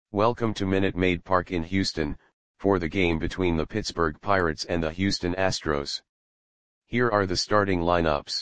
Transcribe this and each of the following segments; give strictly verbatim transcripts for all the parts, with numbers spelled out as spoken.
Welcome to Minute Maid Park in Houston, for the game between the Pittsburgh Pirates and the Houston Astros. Here are the starting lineups.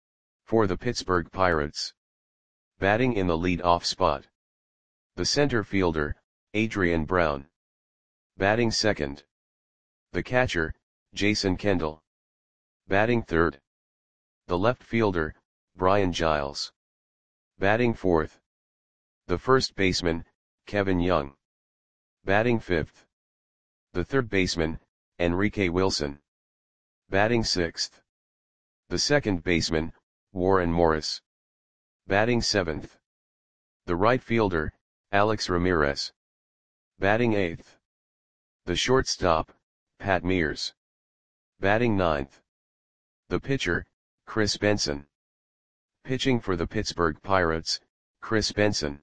For the Pittsburgh Pirates. Batting in the lead-off spot. The center fielder, Adrian Brown. Batting second. The catcher, Jason Kendall. Batting third. The left fielder, Brian Giles. Batting fourth. The first baseman, Kevin Young. Batting fifth. The third baseman, Enrique Wilson. Batting sixth. The second baseman, Warren Morris. Batting seventh. The right fielder, Alex Ramirez. Batting eighth. The shortstop, Pat Mears. Batting ninth. The pitcher, Chris Benson. Pitching for the Pittsburgh Pirates, Chris Benson.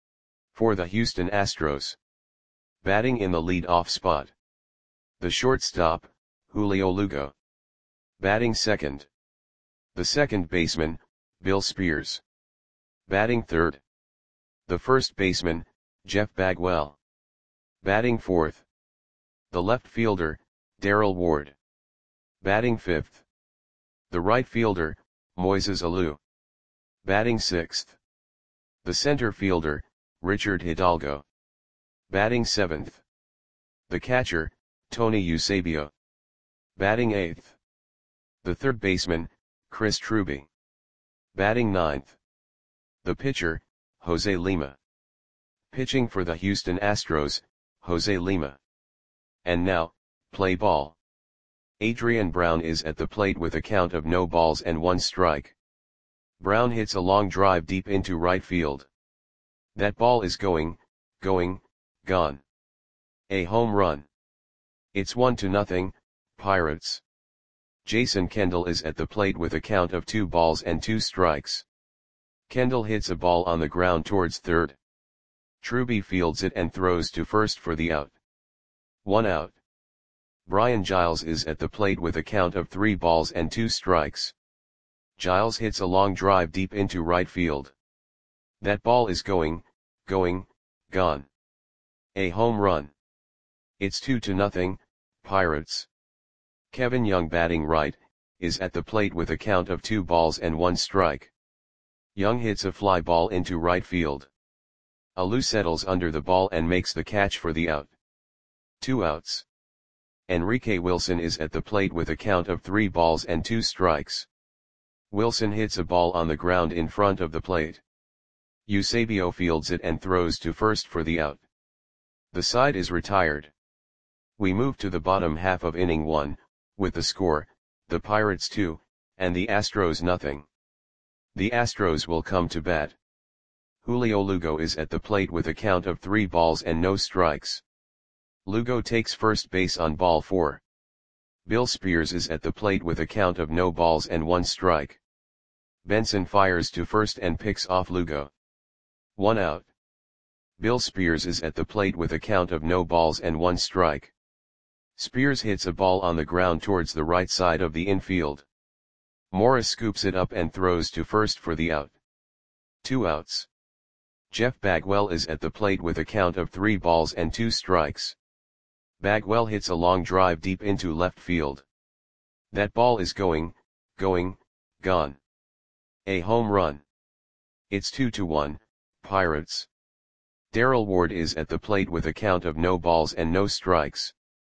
For the Houston Astros. Batting in the lead-off spot. The shortstop, Julio Lugo. Batting second. The second baseman, Bill Spears. Batting third. The first baseman, Jeff Bagwell. Batting fourth. The left fielder, Darrell Ward. Batting fifth. The right fielder, Moises Alou. Batting sixth. The center fielder, Richard Hidalgo. Batting seventh. The catcher, Tony Eusebio. Batting eighth. The third baseman, Chris Truby. Batting ninth. The pitcher, Jose Lima. Pitching for the Houston Astros, Jose Lima. And now, play ball. Adrian Brown is at the plate with a count of no balls and one strike. Brown hits a long drive deep into right field. That ball is going, going, gone. A home run. It's one to nothing, Pirates. Jason Kendall is at the plate with a count of two balls and two strikes. Kendall hits a ball on the ground towards third. Truby fields it and throws to first for the out. One out. Brian Giles is at the plate with a count of three balls and two strikes. Giles hits a long drive deep into right field. That ball is going, going, gone. A home run. It's two to nothing, Pirates. Kevin Young batting right, is at the plate with a count of two balls and one strike. Young hits a fly ball into right field. Alou settles under the ball and makes the catch for the out. Two outs. Enrique Wilson is at the plate with a count of three balls and two strikes. Wilson hits a ball on the ground in front of the plate. Eusebio fields it and throws to first for the out. The side is retired. We move to the bottom half of inning one, with the score, the Pirates two, and the Astros nothing. The Astros will come to bat. Julio Lugo is at the plate with a count of three balls and no strikes. Lugo takes first base on ball four. Bill Spears is at the plate with a count of no balls and one strike. Benson fires to first and picks off Lugo. One out. Bill Spears is at the plate with a count of no balls and one strike. Spears hits a ball on the ground towards the right side of the infield. Morris scoops it up and throws to first for the out. Two outs. Jeff Bagwell is at the plate with a count of three balls and two strikes. Bagwell hits a long drive deep into left field. That ball is going, going, gone. A home run. It's two to one, Pirates. Darrell Ward is at the plate with a count of no balls and no strikes.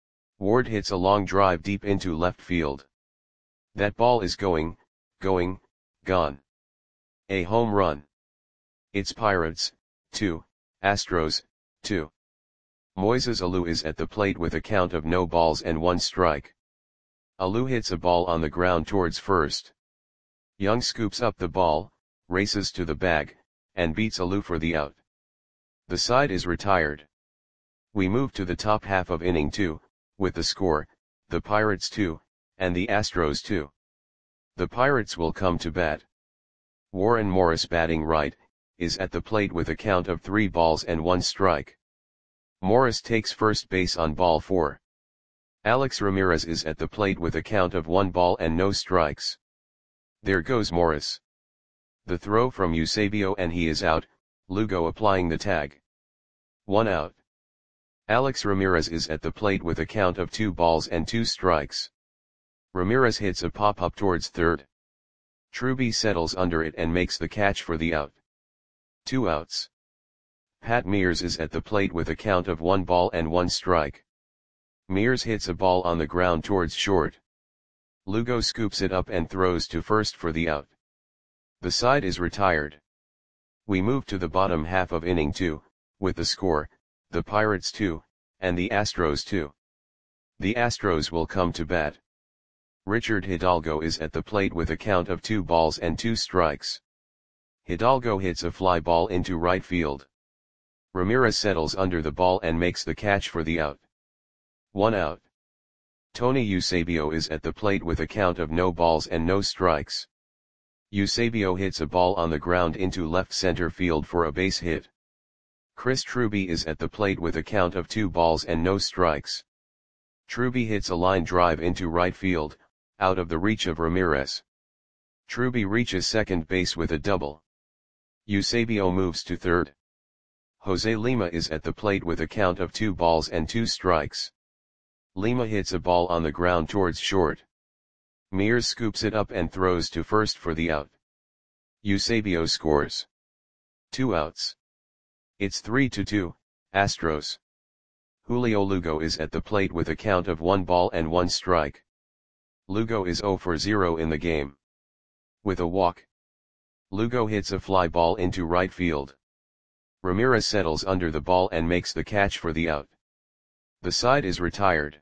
Ward hits a long drive deep into left field. That ball is going, going, gone. A home run. It's Pirates, two, Astros, two. Moises Alou is at the plate with a count of no balls and one strike. Alou hits a ball on the ground towards first. Young scoops up the ball, races to the bag, and beats Alou for the out. The side is retired. We move to the top half of inning two, with the score, the Pirates two, and the Astros two. The Pirates will come to bat. Warren Morris batting right, is at the plate with a count of three balls and one strike. Morris takes first base on ball four. Alex Ramirez is at the plate with a count of one ball and no strikes. There goes Morris. The throw from Eusebio and he is out, Lugo applying the tag. One out. Alex Ramirez is at the plate with a count of two balls and two strikes. Ramirez hits a pop-up towards third. Truby settles under it and makes the catch for the out. Two outs. Pat Mears is at the plate with a count of one ball and one strike. Mears hits a ball on the ground towards short. Lugo scoops it up and throws to first for the out. The side is retired. We move to the bottom half of inning two, with the score, the Pirates two, and the Astros two. The Astros will come to bat. Richard Hidalgo is at the plate with a count of two balls and two strikes. Hidalgo hits a fly ball into right field. Ramirez settles under the ball and makes the catch for the out. One out. Tony Eusebio is at the plate with a count of no balls and no strikes. Eusebio hits a ball on the ground into left center field for a base hit. Chris Truby is at the plate with a count of two balls and no strikes. Truby hits a line drive into right field, out of the reach of Ramirez. Truby reaches second base with a double. Eusebio moves to third. Jose Lima is at the plate with a count of two balls and two strikes. Lima hits a ball on the ground towards short. Mears scoops it up and throws to first for the out. Eusebio scores. Two outs. It's three to two, Astros. Julio Lugo is at the plate with a count of one ball and one strike. Lugo is zero for zero in the game. With a walk. Lugo hits a fly ball into right field. Ramirez settles under the ball and makes the catch for the out. The side is retired.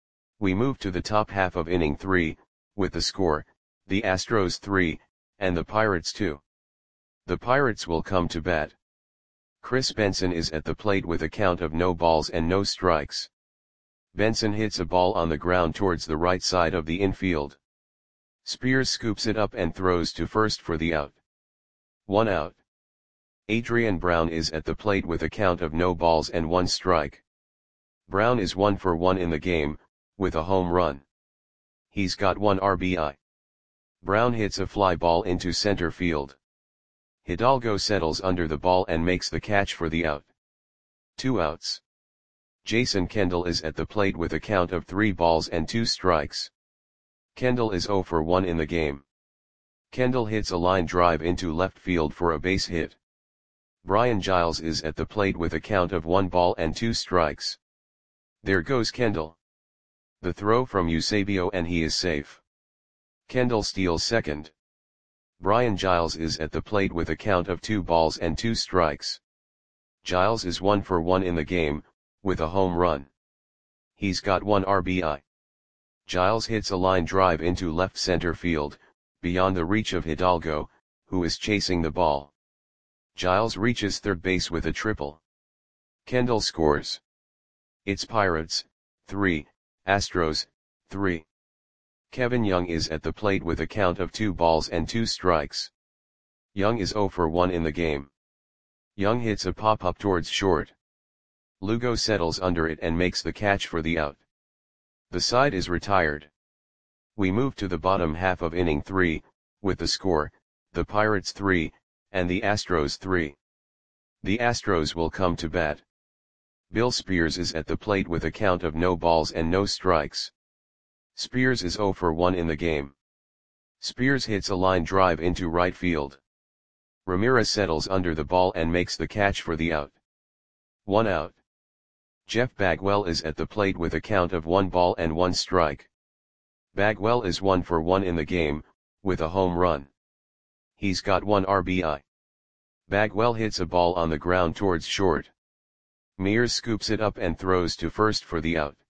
We move to the top half of inning three, with the score, the Astros three, and the Pirates two. The Pirates will come to bat. Chris Benson is at the plate with a count of no balls and no strikes. Benson hits a ball on the ground towards the right side of the infield. Spears scoops it up and throws to first for the out. One out. Adrian Brown is at the plate with a count of no balls and one strike. Brown is one for one in the game, with a home run. He's got one R B I. Brown hits a fly ball into center field. Hidalgo settles under the ball and makes the catch for the out. Two outs. Jason Kendall is at the plate with a count of three balls and two strikes. Kendall is zero for one in the game. Kendall hits a line drive into left field for a base hit. Brian Giles is at the plate with a count of one ball and two strikes. There goes Kendall. The throw from Eusebio and he is safe. Kendall steals second. Brian Giles is at the plate with a count of two balls and two strikes. Giles is one for one in the game, with a home run. He's got one R B I. Giles hits a line drive into left center field, beyond the reach of Hidalgo, who is chasing the ball. Giles reaches third base with a triple. Kendall scores. It's Pirates, three, Astros, three. Kevin Young is at the plate with a count of two balls and two strikes. Young is zero for one in the game. Young hits a pop-up towards short. Lugo settles under it and makes the catch for the out. The side is retired. We move to the bottom half of inning three, with the score, the Pirates three, and the Astros three. The Astros will come to bat. Bill Spears is at the plate with a count of no balls and no strikes. Spears is zero for one in the game. Spears hits a line drive into right field. Ramirez settles under the ball and makes the catch for the out. One out. Jeff Bagwell is at the plate with a count of one ball and one strike. Bagwell is one for one in the game, with a home run. He's got one R B I. Bagwell hits a ball on the ground towards short. Mears scoops it up and throws to first for the out.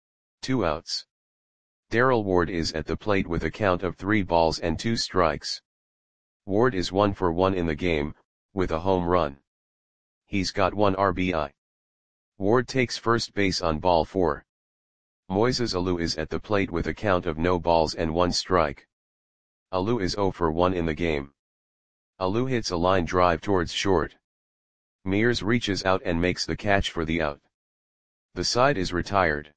Two outs. Darrell Ward is at the plate with a count of three balls and two strikes. Ward is one for one in the game, with a home run. He's got one R B I. Ward takes first base on ball four. Moises Alou is at the plate with a count of no balls and one strike. Alou is zero for one in the game. Alou hits a line drive towards short. Mears reaches out and makes the catch for the out. The side is retired.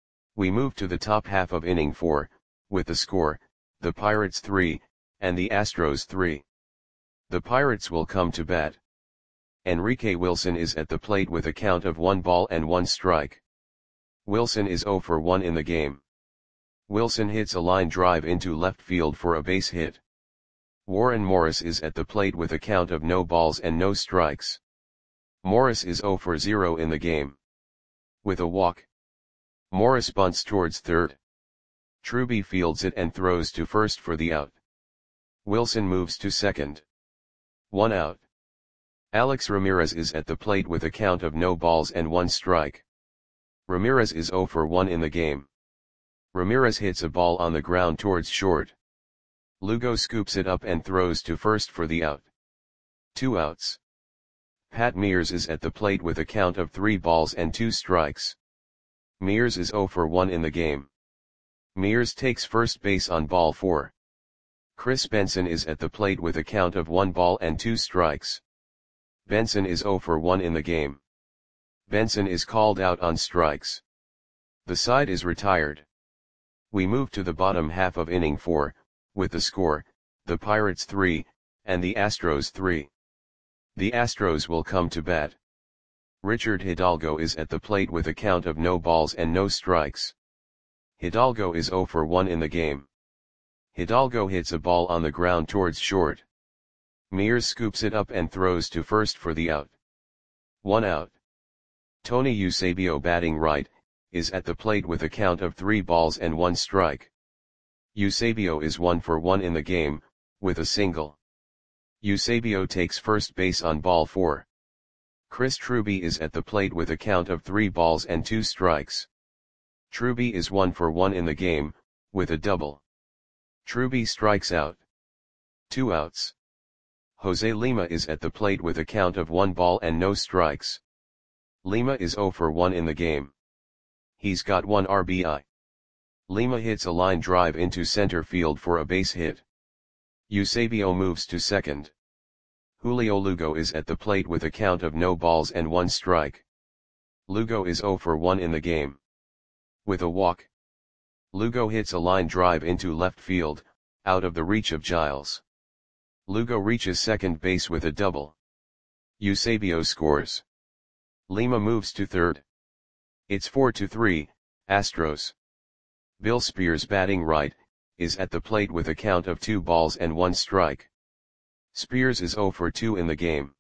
We move to the top half of inning four, with the score, the Pirates three, and the Astros three. The Pirates will come to bat. Enrique Wilson is at the plate with a count of one ball and one strike. Wilson is zero for one in the game. Wilson hits a line drive into left field for a base hit. Warren Morris is at the plate with a count of no balls and no strikes. Morris is zero for zero in the game. With a walk, Morris bunts towards third. Truby fields it and throws to first for the out. Wilson moves to second. One out. Alex Ramirez is at the plate with a count of no balls and one strike. Ramirez is zero for one in the game. Ramirez hits a ball on the ground towards short. Lugo scoops it up and throws to first for the out. Two outs. Pat Mears is at the plate with a count of three balls and two strikes. Mears is zero for one in the game. Mears takes first base on ball four. Chris Benson is at the plate with a count of one ball and two strikes. Benson is zero for one in the game. Benson is called out on strikes. The side is retired. We move to the bottom half of inning four, with the score, the Pirates three, and the Astros three. The Astros will come to bat. Richard Hidalgo is at the plate with a count of no balls and no strikes. Hidalgo is zero for one in the game. Hidalgo hits a ball on the ground towards short. Mears scoops it up and throws to first for the out. One out. Tony Eusebio, batting right, is at the plate with a count of three balls and one strike. Eusebio is one for one in the game, with a single. Eusebio takes first base on ball four. Chris Truby is at the plate with a count of three balls and two strikes. Truby is one for one in the game, with a double. Truby strikes out. Two outs. Jose Lima is at the plate with a count of one ball and no strikes. Lima is zero for one in the game. He's got one R B I. Lima hits a line drive into center field for a base hit. Eusebio moves to second. Julio Lugo is at the plate with a count of no balls and one strike. Lugo is zero for one in the game. With a walk, Lugo hits a line drive into left field, out of the reach of Giles. Lugo reaches second base with a double. Eusebio scores. Lima moves to third. It's four to three, Astros. Bill Spears, batting right, is at the plate with a count of two balls and one strike. Spears is zero for two in the game.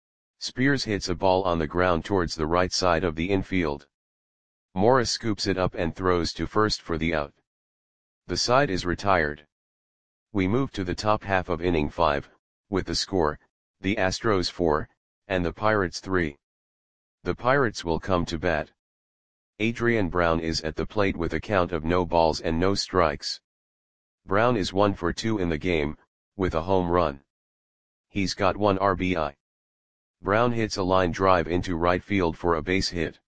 Spears hits a ball on the ground towards the right side of the infield. Morris scoops it up and throws to first for the out. The side is retired. We move to the top half of inning five, with the score, the Astros four, and the Pirates three. The Pirates will come to bat. Adrian Brown is at the plate with a count of no balls and no strikes. Brown is one for two in the game, with a home run. He's got one R B I. Brown hits a line drive into right field for a base hit.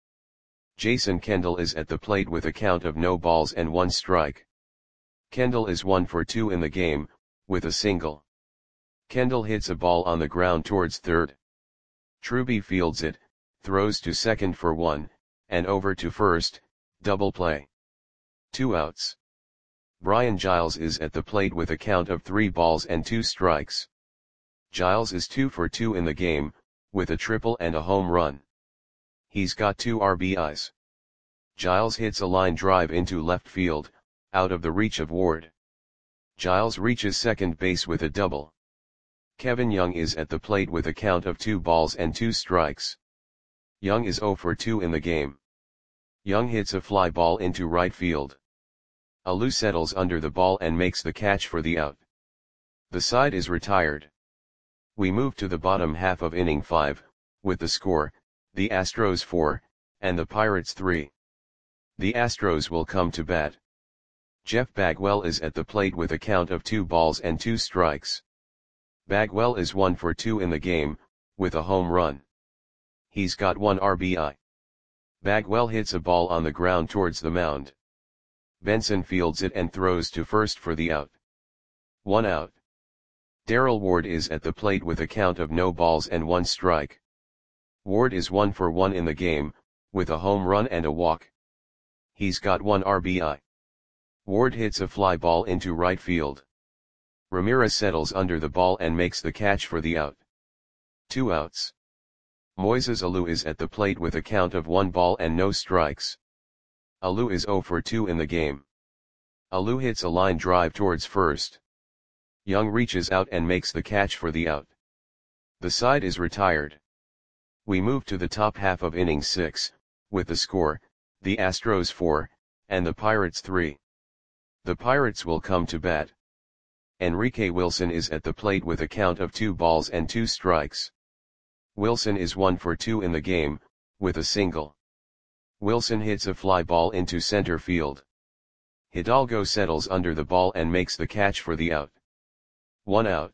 Jason Kendall is at the plate with a count of no balls and one strike. Kendall is one for two in the game, with a single. Kendall hits a ball on the ground towards third. Truby fields it, throws to second for one, and over to first, double play. Two outs. Brian Giles is at the plate with a count of three balls and two strikes. Giles is two for two in the game, with a triple and a home run. He's got two R B Is. Giles hits a line drive into left field, out of the reach of Ward. Giles reaches second base with a double. Kevin Young is at the plate with a count of two balls and two strikes. Young is zero for two in the game. Young hits a fly ball into right field. Alou settles under the ball and makes the catch for the out. The side is retired. We move to the bottom half of inning five, with the score, the Astros four, and the Pirates three. The Astros will come to bat. Jeff Bagwell is at the plate with a count of two balls and two strikes. Bagwell is one for two in the game, with a home run. He's got one R B I. Bagwell hits a ball on the ground towards the mound. Benson fields it and throws to first for the out. One out. Darrell Ward is at the plate with a count of no balls and one strike. Ward is one for one in the game, with a home run and a walk. He's got one R B I. Ward hits a fly ball into right field. Ramirez settles under the ball and makes the catch for the out. Two outs. Moises Alou is at the plate with a count of one ball and no strikes. Alou is zero for two in the game. Alou hits a line drive towards first. Young reaches out and makes the catch for the out. The side is retired. We move to the top half of inning six, with the score, the Astros four, and the Pirates three. The Pirates will come to bat. Enrique Wilson is at the plate with a count of two balls and two strikes. Wilson is one for two in the game, with a single. Wilson hits a fly ball into center field. Hidalgo settles under the ball and makes the catch for the out. One out.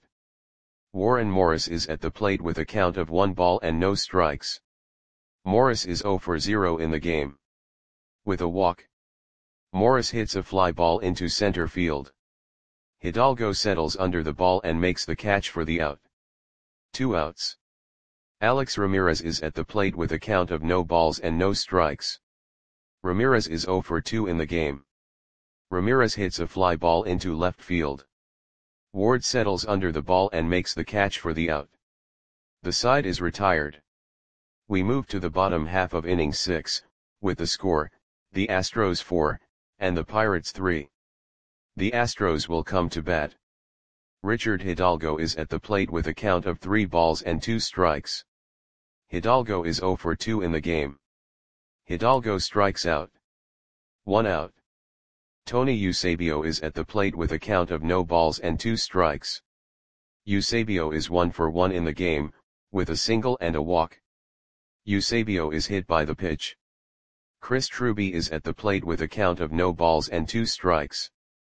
Warren Morris is at the plate with a count of one ball and no strikes. Morris is zero for zero in the game. With a walk, Morris hits a fly ball into center field. Hidalgo settles under the ball and makes the catch for the out. Two outs. Alex Ramirez is at the plate with a count of no balls and no strikes. Ramirez is zero for two in the game. Ramirez hits a fly ball into left field. Ward settles under the ball and makes the catch for the out. The side is retired. We move to the bottom half of inning six, with the score, the Astros four, and the Pirates three. The Astros will come to bat. Richard Hidalgo is at the plate with a count of three balls and two strikes. Hidalgo is zero for two in the game. Hidalgo strikes out. One out. Tony Eusebio is at the plate with a count of no balls and two strikes. Eusebio is one for one in the game, with a single and a walk. Eusebio is hit by the pitch. Chris Truby is at the plate with a count of no balls and two strikes.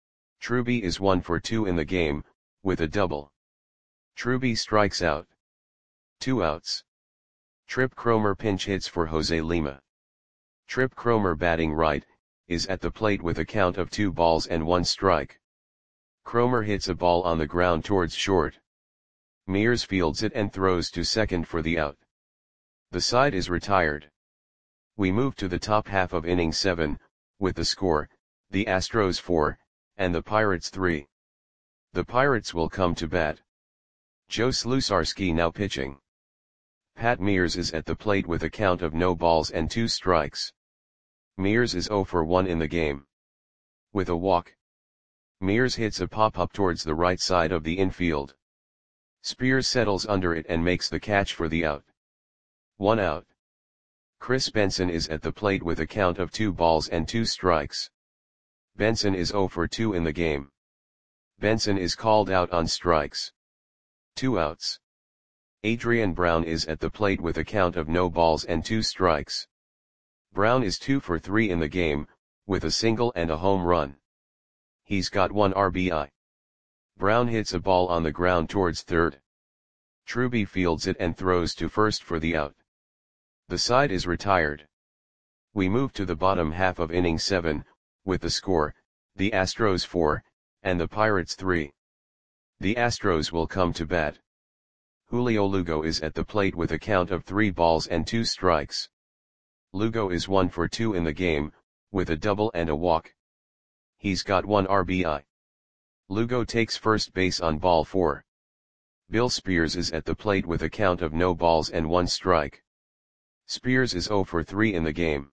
Truby is one for two in the game, with a double. Truby strikes out. Two outs. Trip Cromer pinch hits for Jose Lima. Trip Cromer, batting right, is at the plate with a count of two balls and one strike. Cromer hits a ball on the ground towards short. Mears fields it and throws to second for the out. The side is retired. We move to the top half of inning seven, with the score, the Astros four, and the Pirates three. The Pirates will come to bat. Joe Slusarski now pitching. Pat Mears is at the plate with a count of no balls and two strikes. Mears is zero for one in the game. With a walk, Mears hits a pop-up towards the right side of the infield. Spears settles under it and makes the catch for the out. One out. Chris Benson is at the plate with a count of two balls and two strikes. Benson is zero for two in the game. Benson is called out on strikes. Two outs. Adrian Brown is at the plate with a count of no balls and two strikes. Brown is two for three in the game, with a single and a home run. He's got one R B I. Brown hits a ball on the ground towards third. Truby fields it and throws to first for the out. The side is retired. We move to the bottom half of inning seven, with the score, the Astros four, and the Pirates three. The Astros will come to bat. Julio Lugo is at the plate with a count of three balls and two strikes. Lugo is one for two in the game, with a double and a walk. He's got one R B I. Lugo takes first base on ball four. Bill Spears is at the plate with a count of no balls and one strike. Spears is zero for three in the game.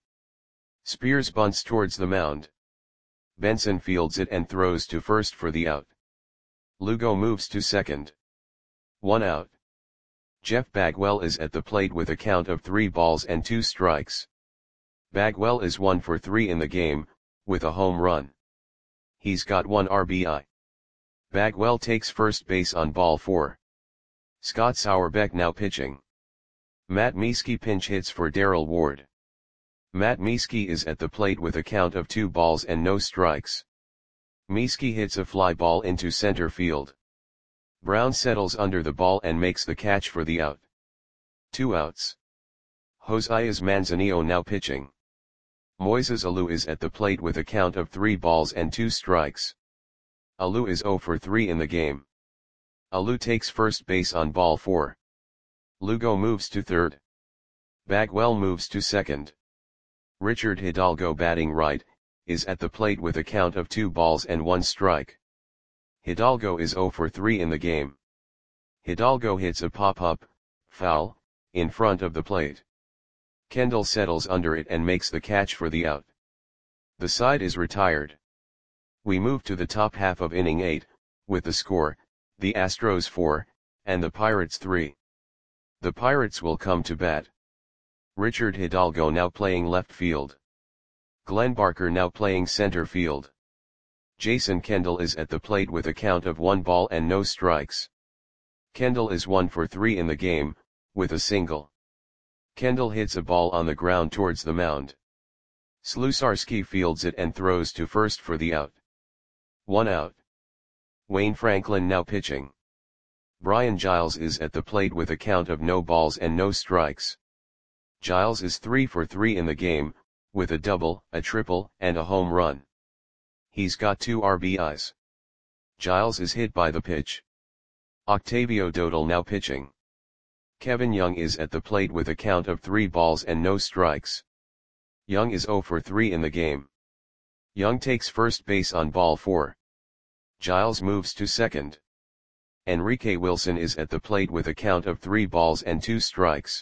Spears bunts towards the mound. Benson fields it and throws to first for the out. Lugo moves to second. One out. Jeff Bagwell is at the plate with a count of three balls and two strikes. Bagwell is one for three in the game, with a home run. He's got one R B I. Bagwell takes first base on ball four. Scott Sauerbeck now pitching. Matt Mieske pinch hits for Darrell Ward. Matt Mieske is at the plate with a count of two balls and no strikes. Mieske hits a fly ball into center field. Brown settles under the ball and makes the catch for the out. Two outs. Josias Manzanillo now pitching. Moises Alou is at the plate with a count of three balls and two strikes. Alou is zero for three in the game. Alou takes first base on ball four. Lugo moves to third. Bagwell moves to second. Richard Hidalgo, batting right, is at the plate with a count of two balls and one strike. Hidalgo is zero for three in the game. Hidalgo hits a pop-up, foul, in front of the plate. Kendall settles under it and makes the catch for the out. The side is retired. We move to the top half of inning eight, with the score, the Astros four, and the Pirates three. The Pirates will come to bat. Richard Hidalgo now playing left field. Glenn Barker now playing center field. Jason Kendall is at the plate with a count of one ball and no strikes. Kendall is one for three in the game, with a single. Kendall hits a ball on the ground towards the mound. Slutsarski fields it and throws to first for the out. One out. Wayne Franklin now pitching. Brian Giles is at the plate with a count of no balls and no strikes. Giles is three for three in the game, with a double, a triple, and a home run. He's got two R B Is. Giles is hit by the pitch. Octavio Dodal now pitching. Kevin Young is at the plate with a count of three balls and no strikes. Young is zero for three in the game. Young takes first base on ball four. Giles moves to second. Enrique Wilson is at the plate with a count of three balls and two strikes.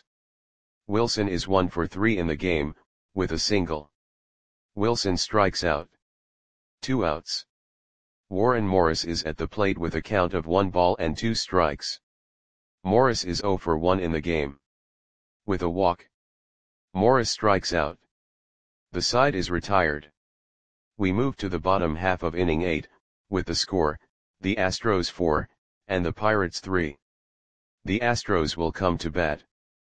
Wilson is one for three in the game, with a single. Wilson strikes out. Two outs. Warren Morris is at the plate with a count of one ball and two strikes. Morris is zero for one in the game. With a walk. Morris strikes out. The side is retired. We move to the bottom half of inning eight, with the score, the Astros four, and the Pirates three. The Astros will come to bat.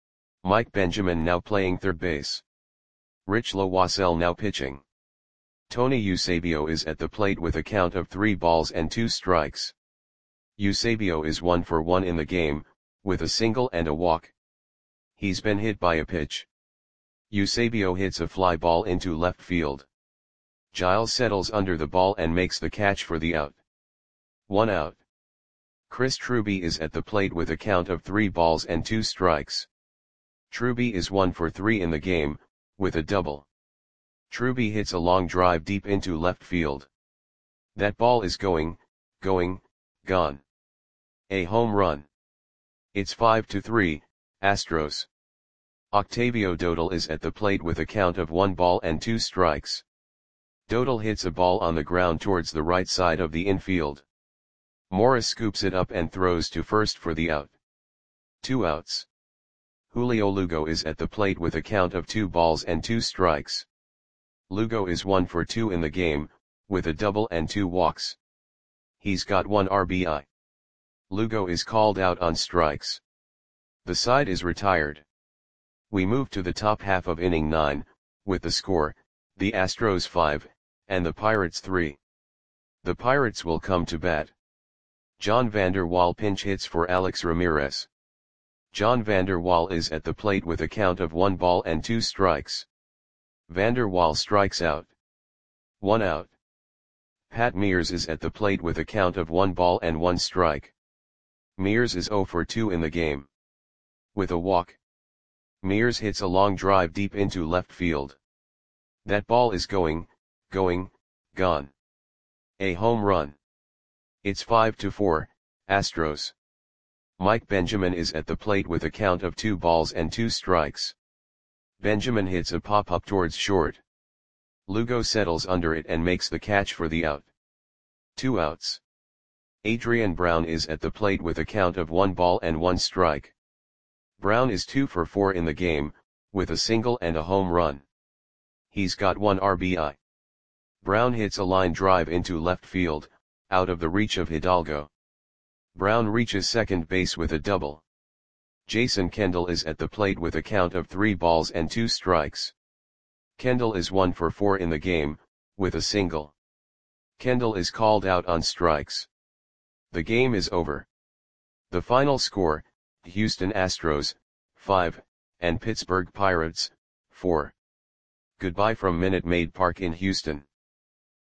Mike Benjamin now playing third base. Rich Loisel now pitching. Tony Eusebio is at the plate with a count of three balls and two strikes. Eusebio is one for one in the game, with a single and a walk. He's been hit by a pitch. Eusebio hits a fly ball into left field. Giles settles under the ball and makes the catch for the out. One out. Chris Truby is at the plate with a count of three balls and two strikes. Truby is one for three in the game, with a double. Truby hits a long drive deep into left field. That ball is going, going, gone. A home run. It's five to three, Astros. Octavio Dodal is at the plate with a count of one ball and two strikes. Dodal hits a ball on the ground towards the right side of the infield. Morris scoops it up and throws to first for the out. Two outs. Julio Lugo is at the plate with a count of two balls and two strikes. Lugo is one for two in the game, with a double and two walks. He's got one R B I. Lugo is called out on strikes. The side is retired. We move to the top half of inning nine, with the score, the Astros five, and the Pirates three. The Pirates will come to bat. John Vander Wal pinch hits for Alex Ramirez. John Vander Wal is at the plate with a count of one ball and two strikes. Vander Wal strikes out. One out. Pat Mears is at the plate with a count of one ball and one strike. Mears is zero for two in the game. With a walk. Mears hits a long drive deep into left field. That ball is going, going, gone. A home run. It's five to four, Astros. Mike Benjamin is at the plate with a count of two balls and two strikes. Benjamin hits a pop-up towards short. Lugo settles under it and makes the catch for the out. Two outs. Adrian Brown is at the plate with a count of one ball and one strike. Brown is two for four in the game, with a single and a home run. He's got one R B I. Brown hits a line drive into left field, out of the reach of Hidalgo. Brown reaches second base with a double. Jason Kendall is at the plate with a count of three balls and two strikes. Kendall is one for four in the game, with a single. Kendall is called out on strikes. The game is over. The final score, Houston Astros, five, and Pittsburgh Pirates, four. Goodbye from Minute Maid Park in Houston.